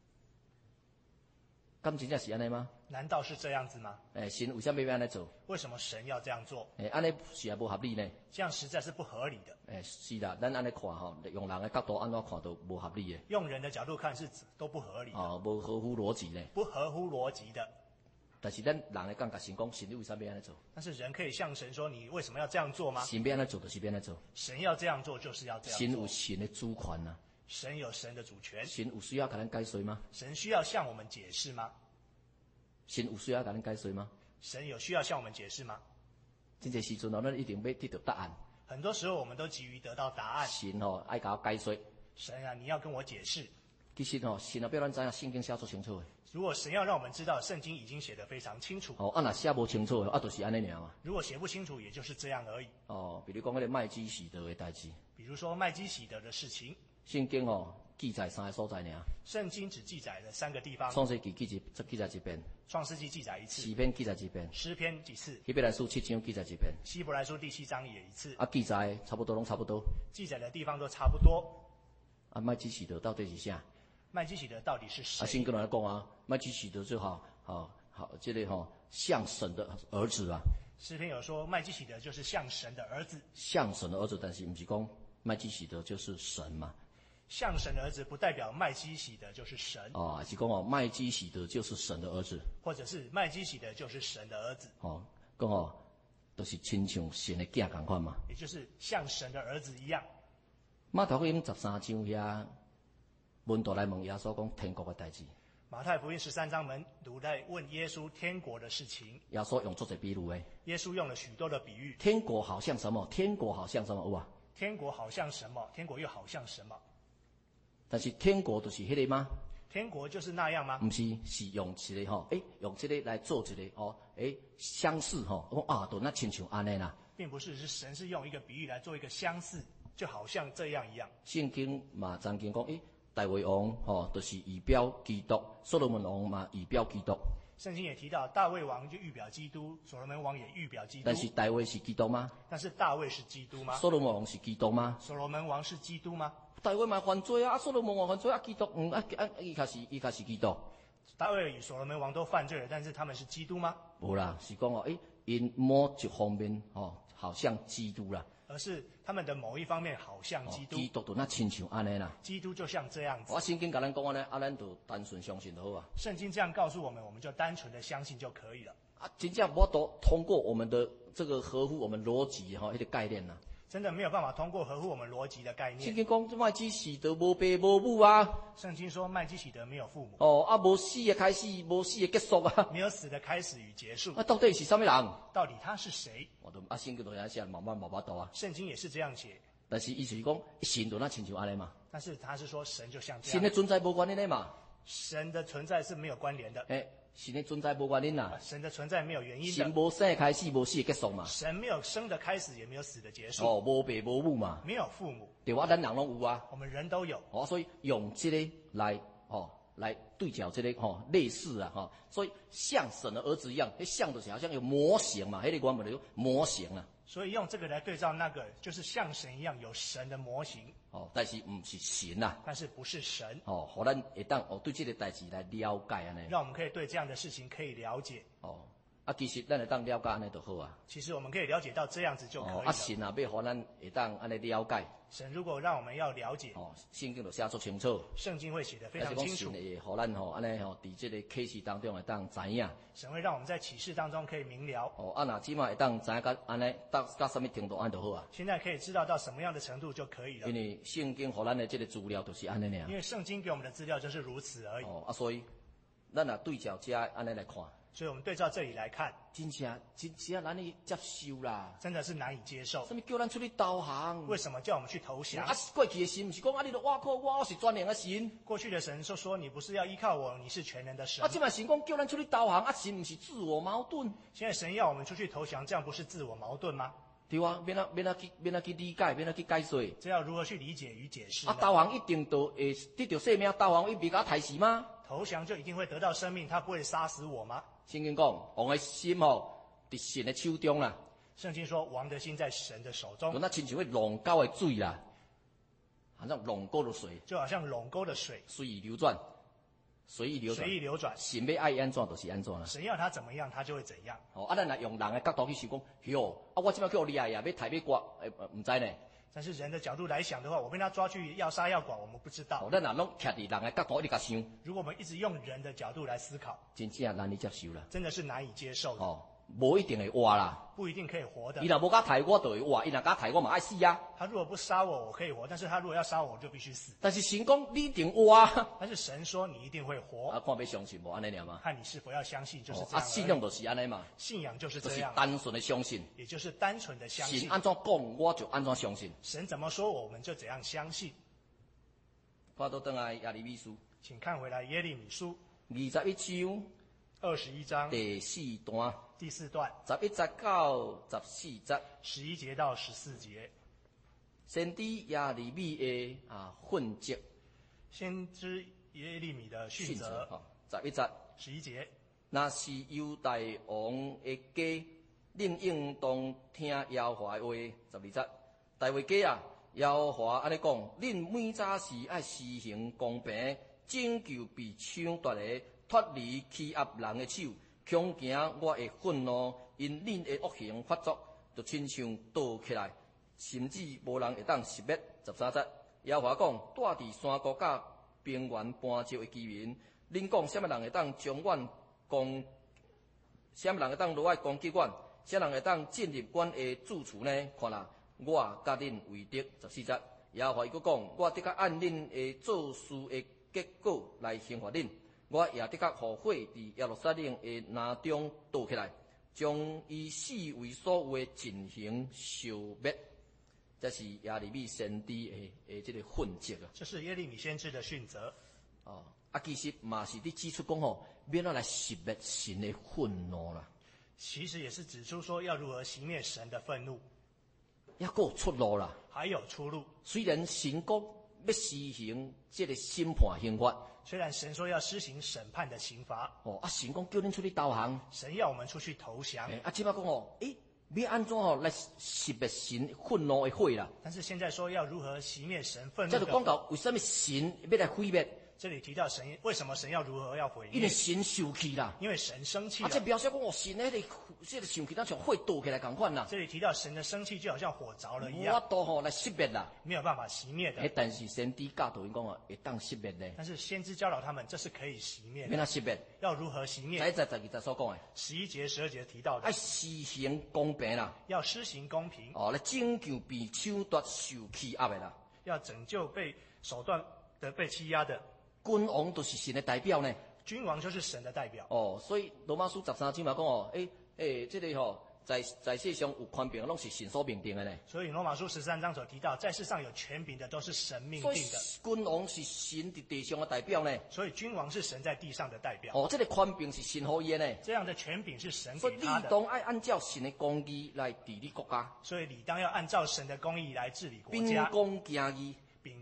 敢真正是安尼吗？ 难道是这样子吗？ 神为什么要安尼做？ 为什么神要这样做？ 安尼是也无合理呢？ 这样实在是不合理的。 是啦，咱安尼看吼，用人的角度安怎看都无合理的。 用人的角度看是都不合理的， 无合乎逻辑呢。 不合乎逻辑的。 但是咱人会讲甲神讲，神你为什么要安尼做？ 但是人可以向神说：“你为什么要这样做吗？” 神要安尼做，就是要安尼做。 神要这样做，就是要这样做。 神有神的主权呐。 神有神的主权。 神有需要甲咱解释吗？ 神需要向我们解释吗？ 神有需要甲咱解释吗？ 神有需要向我们解释吗？ 真侪时阵哦，咱一定要得到答案。 很多时候我们都急于得到答案。 神爱甲我解释。 神啊，你要跟我解释。 其实神要咱知影圣经写出清楚的。 如果神要让我们知道，圣经已经写得非常清楚。 若写无清楚的，就是安尼尔嘛。 如果写不清楚，也就是这样而已。 比如讲迄个麦基洗德的代志。 比如说麦基洗德的事情。 圣经记载3个所在尔。 圣经只记载了3个地方。 创世纪记载一遍。 创世纪记载1次。 诗篇记载一遍。 诗篇几次？ 希伯来书7章记载一遍。 希伯来书第7章也1次。 记载差不多拢差不多。 记载的地方都差不多。 麦基洗德到底是啥？ 麦基洗德到底是谁？ 圣经来讲麦基洗德就好，这个像神的儿子啊。 诗篇有说麦基洗德就是像神的儿子。 像神的儿子，但是不是讲麦基洗德就是神嘛？ 像神的儿子不代表麦基洗德就是神。 是讲麦基洗德就是神的儿子。 或者是麦基洗德就是神的儿子。 讲都是亲像神的囝同款嘛。 也就是像神的儿子一样。 马太福音13章遐。门徒来问耶稣讲天国的代志。 马太福音13章门徒来问耶稣天国的事情。 耶稣用做者比喻的。 耶稣用了许多的比喻。 天国好像什么？天国好像什么？有啊？ 天国好像什么？天国又好像什么？ 但是天国就是迄个吗？ 天国就是那样吗？ 不是，是用一个用这个来做一个相似都那亲像安尼啦。 并不是，是神是用一个比喻来做一个相似，就好像这样一样。 圣经嘛曾经讲大卫王就是预表基督，所罗门王嘛预表基督。 圣经也提到大卫王就预表基督，所罗门王也预表基督。 但是大卫是基督吗？ 但是大卫是基督吗？ 所罗门王是基督吗？ 所罗门王是基督吗？ 大卫嘛犯罪所罗门王犯罪基督伊才是基督。 大卫与所罗门王都犯罪了，但是他们是基督吗？ 无啦，是讲因某一方面好像基督啦。 而是他们的某一方面好像基督。 基督就那亲像安尼啦。 基督就像这样子。 圣经甲咱讲安尼，咱就单纯相信就好啊。 圣经这样告诉我们，我们就单纯的相信就可以了。 真正无都通过我们的这个合乎我们逻辑迄个概念呐。 真的没有办法通过合乎我们逻辑的概念。 圣经讲麦基洗德无爸无母啊。 圣经说麦基洗德没有父母。 无死的开始，无死的结束啊。 没有死的开始与结束。 到底是什么人？ 到底他是谁？ 圣经都这样慢慢度啊。 圣经也是这样写。 但是意思是讲，神就那亲像安尼嘛。 但是他是说神就像这样。 神的存在无关联的嘛。 神的存在是没有关联的。 神的存在无原因啦。 神的存在没有原因的。 神无生的开始，无死的结束嘛。 神没有生的开始，也没有死的结束。 无爸无母嘛。 没有父母。 对咱人拢有啊。 我们人都有。 所以用这个来对照这个类似啊所以像神的儿子一样，像就是好像有模型嘛，迄个原本就模型啊。 所以用这个来对照那个，就是像神一样有神的模型， 但是不是神啊， 但是不是神， 互咱会当对这个代志来了解安尼。 让我们可以对这样的事情可以了解。 其实咱会当了解安尼就好啊。 其实我们可以了解到这样子就可以了。 神啊，要互咱会当安尼了解。 神如果让我们要了解， 圣经就写足清楚。 圣经会写得非常清楚。 神会互咱安尼伫这个启示当中会当知影。 神会让我们在启示当中可以明了。 若即马会当知影到安尼到什么程度安就好啊。 现在可以知道到什么样的程度就可以了。 因为圣经互咱的这个资料就是安尼尔。 因为圣经给我们的资料就是如此而已。 所以咱若对照这安尼来看。 所以我们对照这里来看， 真正难以接受啦， 真的是难以接受。 什么叫咱出去投降？ 为什么叫我们去投降？ 过去的神不是讲你就我靠我是全能的神。 过去的神说你不是要依靠我，你是全能的神。 现在神讲叫咱出去投降，神不是自我矛盾。 现在神要我们出去投降，这样不是自我矛盾吗？ 对啊，免去理解，免去解说。 这要如何去理解与解释？ 投降一定就会得到生命，投降伊别甲杀死吗？ 投降就一定会得到生命，他不会杀死我吗？ 圣经讲，王的心伫神的手中啦。 圣经说，王的心在神的手中。 那亲像那龙沟的水啦，好像龙沟的水， 就好像龙沟的水， 随意流转，随意流转。神要爱安怎就是安怎啦。 神要他怎么样，他就会怎样。 咱若用人的角度去想讲，我即摆叫厉害呀，要抬要刮，唔知呢。 但是人的角度来想的话，我被他抓去要杀要剐，我们不知道。 咱若拢徛伫人的角度一直甲想， 如果我们一直用人的角度来思考， 真正难以接受啦。 真的是难以接受的。 无一定会活啦， 不一定可以活的。 伊若无甲抬我，就会活；伊若甲抬我，嘛爱死啊。 他如果不杀我，我可以活；但是他如果要杀我，我就必须死。 但是神讲你一定活啊。 但是神说你一定会活。 看要相信无安尼尔嘛？ 看你是否要相信，就是这样。 信仰就是安尼嘛。 信仰就是这样， 就是单纯的相信， 也就是单纯的相信。 神安怎讲，我就安怎相信。 神怎么说，我们就怎样相信。 看倒转来耶利米书， 请看回来耶利米书 21章第 4段。 第4段 11节到14节 ，11节到14节， 先知耶利米的训诫， 先知耶利米的训责。 11节 ，11节， 若是犹大王的家，恁应当听耶和华的话。12节，大卫家啊，耶和华安尼讲，恁每早时爱施行公平，拯救被抢夺的，脱离欺压人的手。恐惊我的愤怒，因恁的恶行发作，就亲像倒起来，甚至无人会当识别。13节，耶和华讲，住伫山谷甲平原搬石的居民，恁讲什么人会当将阮攻？什么人会当落来攻击阮？什么人会当进入阮的住处呢？看啦，我甲恁为敌。14节，耶和华伊佫讲，我得甲按恁的做事的结果来刑罚恁。我也得甲互火伫耶路撒冷的南中倒起来，将伊四围所有的进行消灭。这是耶利米先知的这个训诫啊。 这是耶利米先知的训责。 其实嘛是你指出讲免来熄灭神的愤怒啦。 其实也是指出说要如何熄灭神的愤怒， 也有出路啦。 还有出路。 虽然神国要施行这个审判刑罚。 虽然神说要施行审判的刑罚， 神讲叫恁出去投降， 神要我们出去投降。 即摆讲要安怎来熄灭神愤怒的火啦？ 但是现在说要如何熄灭神愤怒的火？ 这就讲到为什么神要来毁灭？ 这里提到神为什么神要如何要毁灭？ 因为神生气啦。 因为神生气了。 这描写讲神那个生气，咱像火倒起来同款啦。 这里提到神的生气就好像火着了一样， 我都来熄灭啦， 没有办法熄灭的。 但是先知教导因讲会当熄灭的。 但是先知教导他们，这是可以熄灭的。 免他熄灭， 要如何熄灭？ 在12节所讲的 11节、12节提到的， 要施行公平啦， 要施行公平， 来拯救被抢夺受欺压的啦， 要拯救被手段的被欺压的。 君王都是神的代表呢， 君王就是神的代表。 所以罗马书13章嘛讲这个在世上有权柄，拢是神所命定的呢。 所以罗马书13章所提到，在世上有权柄的都是神命定的。 所以君王是神伫地上的代表呢。 所以君王是神在地上的代表。 这个权柄是神给伊的呢。 这样的权柄是神给他的。 所以理当爱按照神的公义来治理国家。 所以理当要按照神的公义来治理国家。 秉公行义。 秉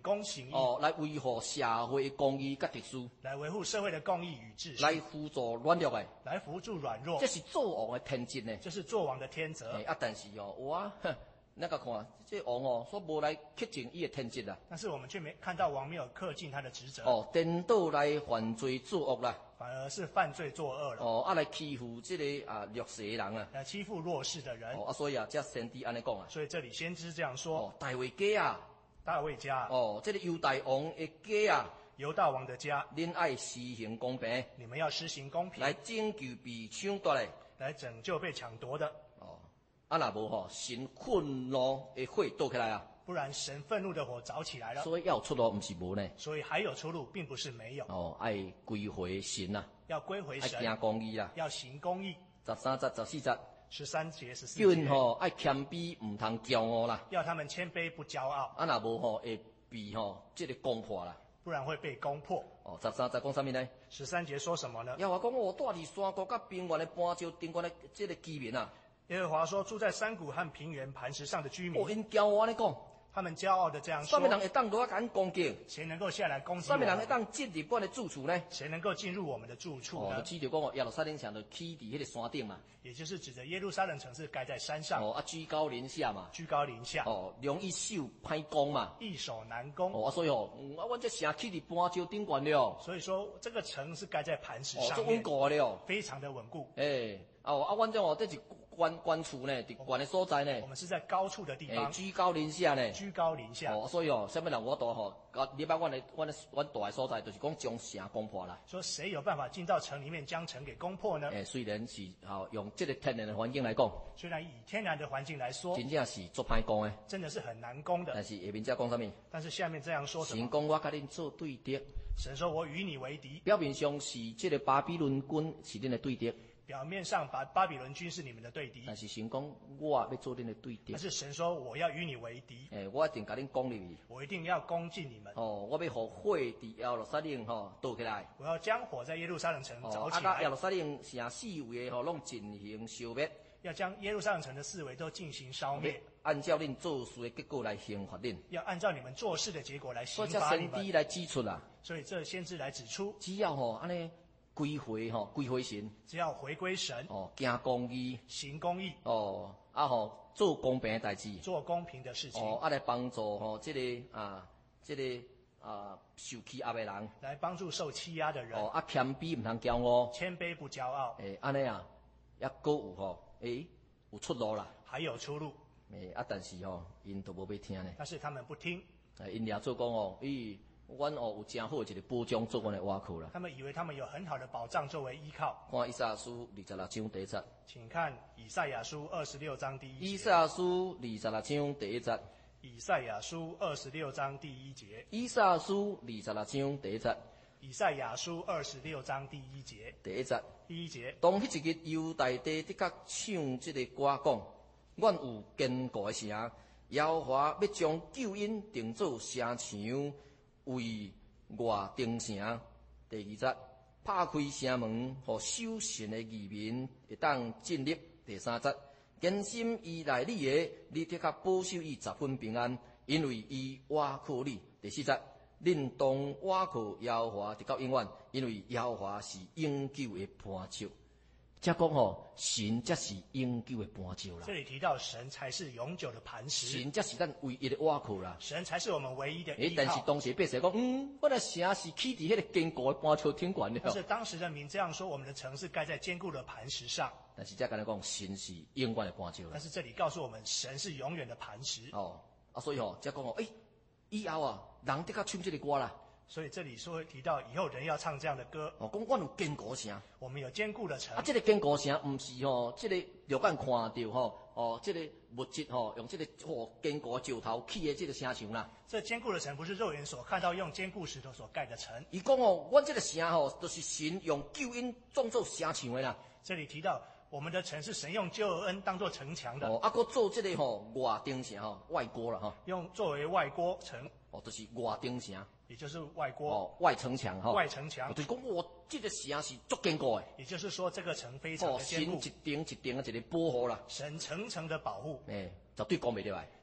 公行义， 来维护社会公义甲秩序， 来维护社会的共义与秩序， 来辅助软弱的， 来扶助软弱， 这是做王的天职呢。 这是做王的天责。 但是我那个看，这王说无来克尽伊的天职啦。 但是我们却没看到王没有恪尽他的职责， 颠倒来犯罪作恶啦。 反而是犯罪作恶了。 来欺负这个弱势的人啊。 来欺负弱势的人。 所以这先知安尼讲啊。 所以这里先知这样说。 大卫家啊。 大卫家。 这个犹大王的家啊。 犹大王的家。 恁爱施行公平。 你们要施行公平。 来拯救被抢夺的。 来拯救被抢夺的。 若无神愤怒的火倒起来啊。 不然神愤怒的火着起来了。 所以要出路，不是无呢。 所以还有出路，并不是没有。 爱归回神啊。 要归回神。 爱行公义啦。 要行公义。 13节、14节。 13节、14节。 叫因爱谦卑，唔通骄傲啦。 要他们谦卑，不骄傲。 若无会被这个攻破啦。 不然会被攻破。 13节讲啥物呢 ？13节说什么呢？ 耶和华讲我住伫山谷甲平原的磐石顶端的这个居民啊。 耶和华说：“住在山谷和平原磐石上的居民。” 因骄傲安尼讲。 他们骄傲的这样说。 啥物人会当落来攻击？ 谁能够下来攻击？ 啥物人会当进入我的住处呢？ 谁能够进入我们的住处呢？ 指着讲耶路撒冷城就起伫迄个山顶嘛。 也就是指着耶路撒冷城是盖在山上。 居高临下嘛。 居高临下。 容易受歹攻嘛。 易守难攻。 所以阮这城起伫磐石顶悬了。 所以说这个城是盖在磐石上面。 稳固了。 非常的稳固。 阮这这是关处呢，伫悬的所在呢。 我们是在高处的地方。 居高临下呢。 居高临下。 所以啥物人我都你把阮大的所在，就是讲将城攻破啦。 说谁有办法进到城里面将城给攻破呢？ 虽然是用这个天然的环境来讲。 虽然以天然的环境来说。 真正是足歹攻的。 真的是很难攻的。 但是下面这讲啥物？ 但是下面这样说什么？ 神讲我甲恁做对敌。 神说我与你为敌。 表面上是这个巴比伦军是恁的对敌。 表面上巴比伦军是你们的对敌。 但是神讲我要做恁的对敌。 但是神说我要与你为敌。 我一定甲恁攻入去。 我一定要攻进你们。 我要互火伫耶路撒冷倒起来。 我要将火在耶路撒冷城着起来。 耶路撒冷城四围的拢进行消灭。 要将耶路撒冷城的四围都进行消灭。 按照恁做事的结果来刑罚恁。 要按照你们做事的结果来刑罚你们。 所以这先知来指出啦。 所以这先知来指出。 只要安尼。归回神， 只要回归神， 行公义， 行公义， 做公平的代志， 做公平的事情， 来帮助这个受欺压的人， 来帮助受欺压的人， 谦卑唔通骄傲， 谦卑不骄傲， 安尼啊，也阁有出路啦， 还有出路， 但是因都无要听呢， 但是他们不听， 因俩做讲阮有真好一个保障做阮的倚靠啦。 他们以为他们有很好的保障作为依靠。 看以赛亚书26章第1節。 請看以賽亞書26章第1節。 以賽亞書26章第1節。 以賽亞書26章第1節。 以賽亞書26章第1節。 以賽亞書26章第1節。 第1節。 第1節。 當迄一日猶大地的確唱這個歌講，阮有堅固的城，耶和華要將救恩定做城牆。為外城城。第2節，拍開城門，予守神的義民會當進入。第3節，堅心依賴你的，你的確保守伊10分平安，因為伊倚靠你。第4節，恁當倚靠耶和華直到永遠，因為耶和華是永久的磐石。才講神才是永久的磐石啦。 這裡提到神才是永久的磐石。 神才是咱唯一的倚靠啦。 神才是我們唯一的依靠。 但是當時百姓講，我的城是起佇迄個堅固的磐石頂懸了。 但是當時的民這樣說，我們的城是蓋在堅固的磐石上。 但是這跟他講，神是永遠的磐石啦。 但是這裡告訴我們，神是永遠的磐石。 所以這講以後人的確唱這個歌啦。 所以這裡說會提到以後人要唱這樣的歌。 講我有堅固城， 我們有堅固的城。 這個堅固城唔是這個肉眼看到這個物質用這個堅固的石頭起的這個城牆啦。 這堅固的城不是肉眼所看到用堅固石頭所蓋的城。 伊講阮這個城就是神用救恩當做城牆的啦。 這裡提到我們的城是神用救恩當做城牆的。 佫做這個外城城外郭啦用作為外郭城。 就是外城城。 也就是外郭。 外城牆外城牆。 就是講這個城是足堅固的。 也就是說這個城非常的堅固。 神一定的一個保護啦。 神層層的保護。 絕對講袂入來。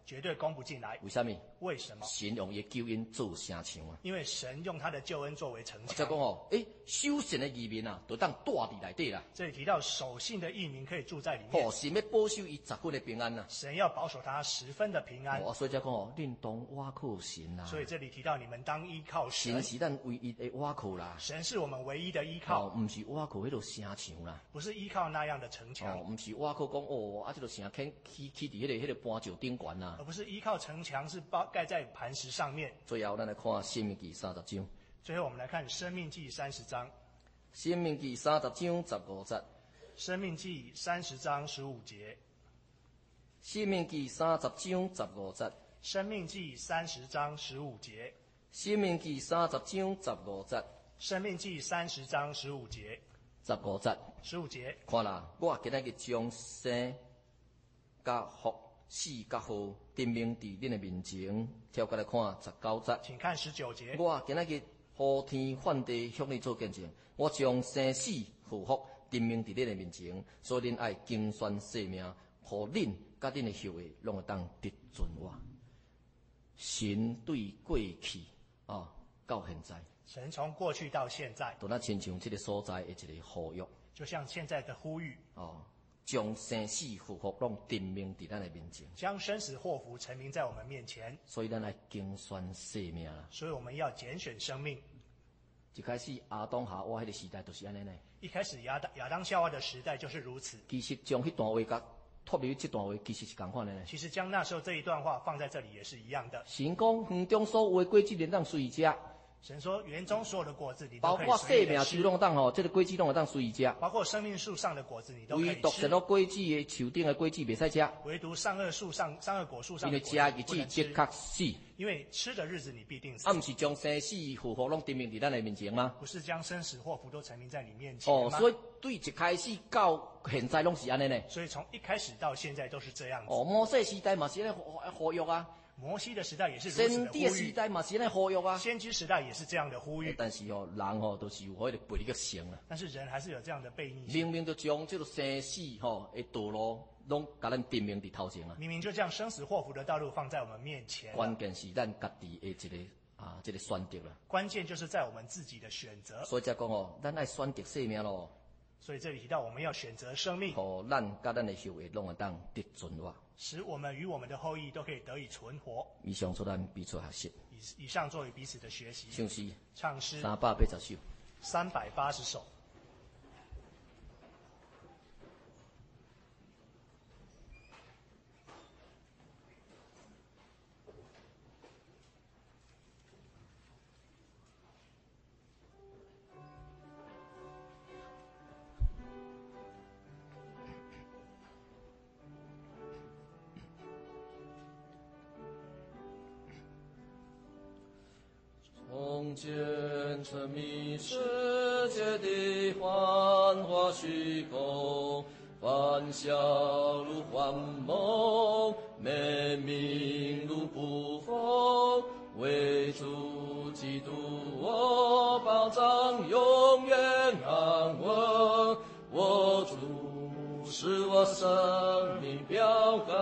绝对攻不进来。 为什么？ 为什么？ 神用伊救恩做城墙啊！ 因为神用他的救恩作为城即讲墙。 哦，守神的义民啊，就当住伫内底啦。 这里提到守信的义民可以住在里面， 哦，神要保守伊10分的平安呐。 神要保守他10分的平安。 所以才讲哦，恁当倚靠神啦。 所以这里提到你们当依靠神， 神是咱唯一的倚靠啦。 神是我们唯一的依靠， 唔是倚靠迄个城墙啦。 不是依靠那样的城墙， 唔是倚靠讲这个城起伫迄个磐石顶悬啦。 而不是依靠城墙是盖在磐石上面。 最后，咱来看《申命记》30章。 最后我们来看《申命记》30章，《 申命记》30章15节，《 申命记》30章15节，《 申命记》30章15节，《 申命记》30章15节，《 申命记》30章15节，《 申命记》30章15节 15节。 15节。 看啦，我今日将生甲福死甲好定明伫恁的面前。跳过来看19节， 请看19节。 我今日呼天唤地向你做见证，我将生死祸福定明伫恁的面前，所以恁爱竞选性命，互恁甲恁的后裔拢会当得尊我。神对过去到现在， 神从过去到现在， 都那亲像这个所在的一个呼吁。 就像现在的呼吁， 将生死祸福拢定明伫咱的面前， 将生死祸福陈明在我们面前， 所以咱来竞选性命啦。 所以我们要拣选生命。 一开始亚当夏娃迄个时代就是安尼呢。 一开始亚当夏娃的时代就是如此。 其实将迄段话甲脱离这段话，其实是共款的呢。 其实将那时候这一段话放在这里也是一样的。 神讲园中所有的果子，连当随食。 神说，园中所有的果子你都包可以括生命随意的吃， 树拢当这个果子拢会当随食。 包括生命树上的果子你都可以吃唯独神，果子的树顶的果子袂使食， 唯独善恶果树上因为的果食日子子不能吃即刻死。 因为吃的日子你必定死。 毋是将生死祸福拢定明伫咱的面前吗？ 不是将生死祸福都陈明在你面前吗？ 所以对一开始到现在拢是安尼呢。 所以从一开始到现在都是这样子。 摩西时代嘛是安尼呼吁啊。 摩西的时代也是如此的先帝的时呼吁， 代嘛是安尼呼吁啊， 先知时代也是这样的呼吁。 但是人都是有迄个背逆性啦。 但是人还是有这样的悖逆性， 明明就将这个生死的道路，拢甲咱定明伫头前啊。 明明就这样生死祸福的道路放在我们面前， 关键是咱家己的这个选择啦。 关键就是在我们自己的选择。 所以才讲咱爱选择性命咯。 所以这里提到我们要选择生命， 互咱甲咱的后裔拢会当得存活。 使我们与我们的后裔都可以得以存活。 以上做咱彼此学习。 以上作为彼此的学习。 唱诗唱诗 380首。 380首。 从前沉迷世界的幻化虚空，欢笑如幻梦，美名如捕风，为主基督我保障永远安稳，我主是我生命标杆，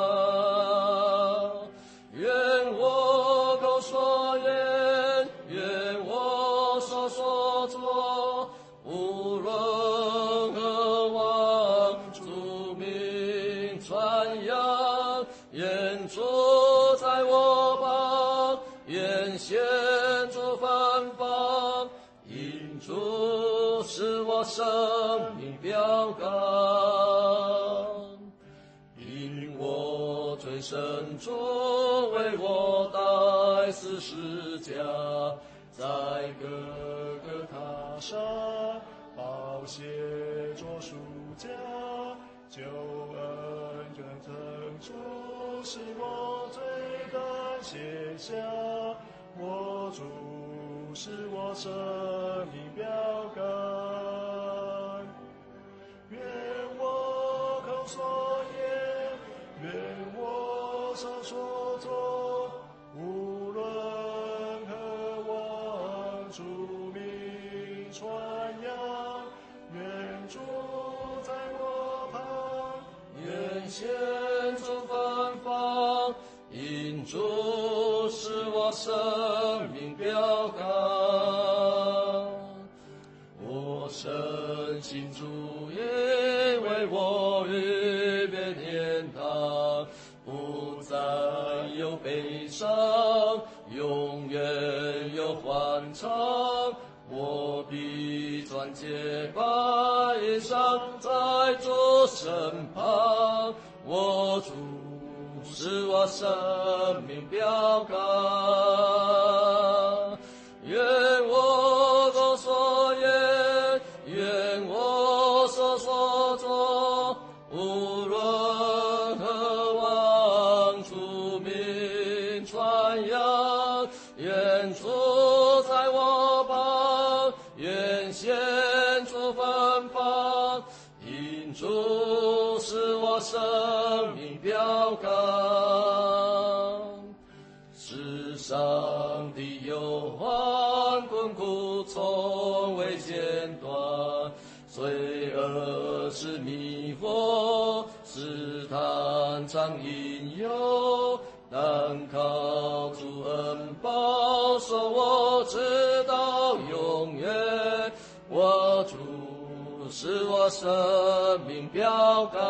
愿我口所言，愿我手所做，无论何往主名传扬，愿主在我旁，愿献主芬芳，因主是我生命标杆，因我最深主为我代死十架，在各个他山宝血作赎价，救恩捐赠出，是我罪的写下，我主是我生命标杆，愿我口所言，愿我手所做，无论何往主名传扬，愿主在我旁，愿献出芬芳， 深信主也为我预备天堂，不再有悲伤，永远有欢唱。我必转洁白衣裳，在主身旁。我主是我生命标杆，愿我所说言，愿我所做，无论何往出名传扬，愿主在我旁，愿献出芬芳，因主是我生命标杆。世上的忧患困苦从未间断，罪恶是迷惑，试探常引诱，但靠主恩保守我直到永远。我主是我生命标杆，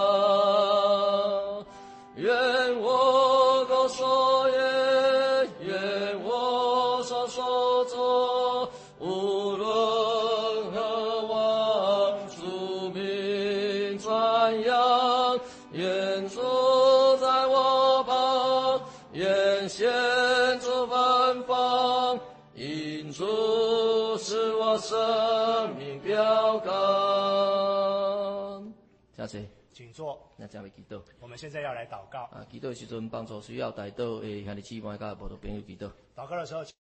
愿我口说言，愿我所做，无论何往出名传扬，愿主在我旁，愿献出芬芳，因主是我生命标杆。谢谢。 请坐。 那这位祈祷。 我们现在要来祷告。 祈祷的时阵帮助需要带到的兄弟姊妹甲无道朋友祈祷。 祷告的时候。